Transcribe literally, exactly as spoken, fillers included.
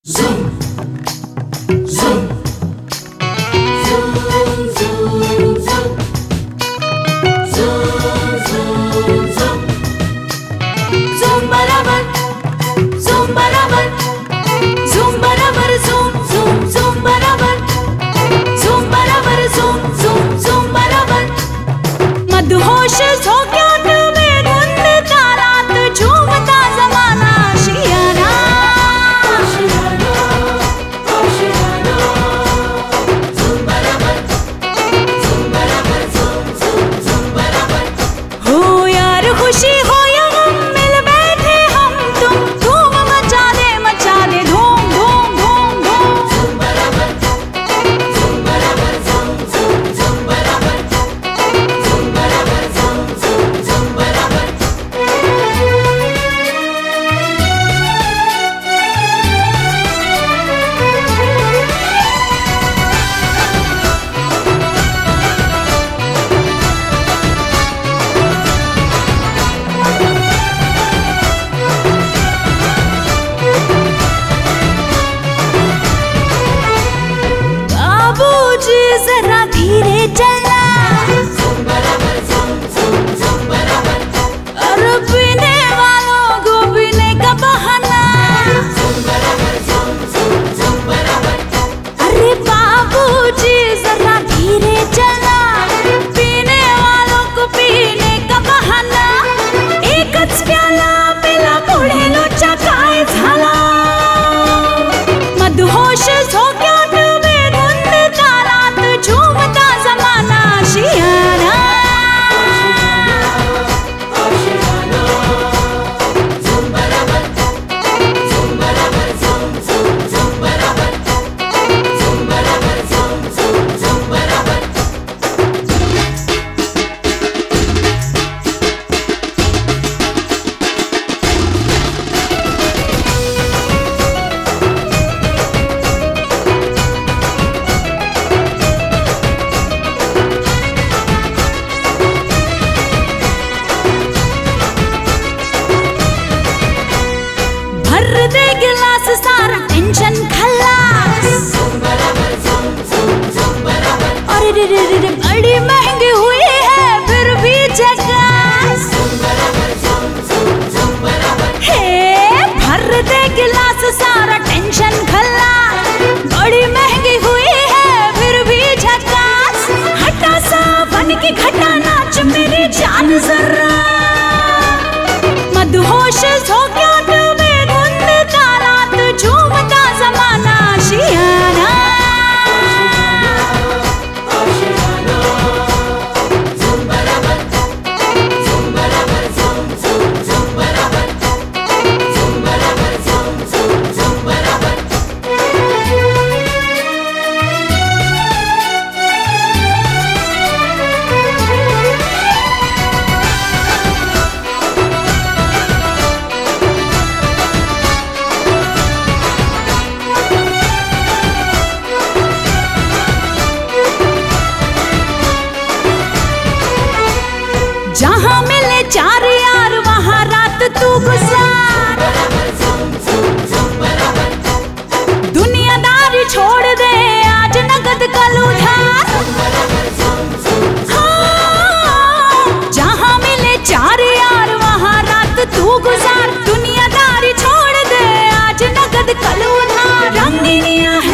Zoom, zoom, zoom, zoom, zoom, zoom, zoom, zoom, zoom barabar, zoom barabar, zoom barabar, zoom, zoom, zoom barabar, zoom barabar, zoom, zoom, zoom barabar. मदहोश हो क्या तुम्हें धुंधता रात झूमता ज़माना आशियाना हो यार खुशी हो या गम मिल बैठे हम तुम धूम मचा दे मचा दे धूम धूम धूम धूम बाबूजी जरा धीरे चलना और पीने वालों को पीने का बहाना अरे बाबूजी जरा धीरे चलना पीने वालों को पीने का बहाना एकच प्याला पिला पुढे लोचा काय झाला मदहोश हो क्या तुम्हें धुंधता रात झूमता ज़माना आशियाना भर दे गिलास सारा टेंशन खलास अरे रे रे रे रे बड़ी महंगी हुई है फिर भी झकास हे भर दे गिलास सारा टेंशन खलास बड़ी महंगी हुई है फिर भी झकास हटा सा बन के घटा नाच मेरी जान जरा मदहोश हो क्या तुम्हें धुंधता रात झूमता ज़माना आशियाना जहाँ मिले चार यार वहाँ रात तू गुजार दुनियादारी छोड़ दे आज नगद कल उधार हाँ, जहाँ मिले चार यार वहाँ रात तू गुजार दुनियादारी छोड़ दे आज नगद कल उधार रंगीनियाँ